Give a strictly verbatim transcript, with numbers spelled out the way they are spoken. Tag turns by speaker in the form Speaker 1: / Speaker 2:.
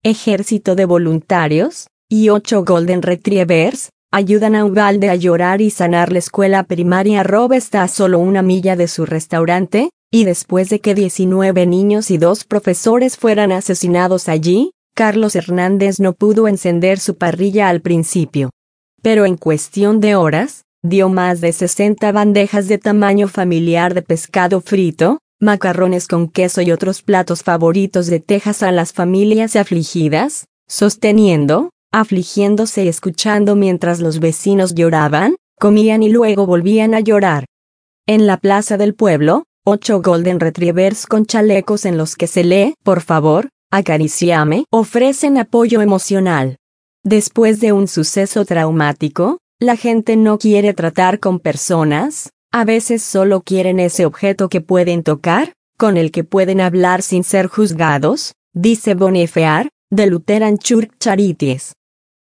Speaker 1: ejército de voluntarios, y ocho Golden Retrievers, ayudan a Uvalde a llorar y sanar la escuela primaria. Rob está a solo una milla de su restaurante, y después de que diecinueve niños y dos profesores fueran asesinados allí, Carlos Hernández no pudo encender su parrilla al principio. Pero en cuestión de horas, dio más de sesenta bandejas de tamaño familiar de pescado frito, macarrones con queso y otros platos favoritos de Texas a las familias afligidas, sosteniendo, afligiéndose y escuchando mientras los vecinos lloraban, comían y luego volvían a llorar. En la plaza del pueblo, ocho Golden Retrievers con chalecos en los que se lee, por favor, acariciame, ofrecen apoyo emocional. Después de un suceso traumático, la gente no quiere tratar con personas, a veces solo quieren ese objeto que pueden tocar, con el que pueden hablar sin ser juzgados, dice Bonnie Fear, de Lutheran Church Charities.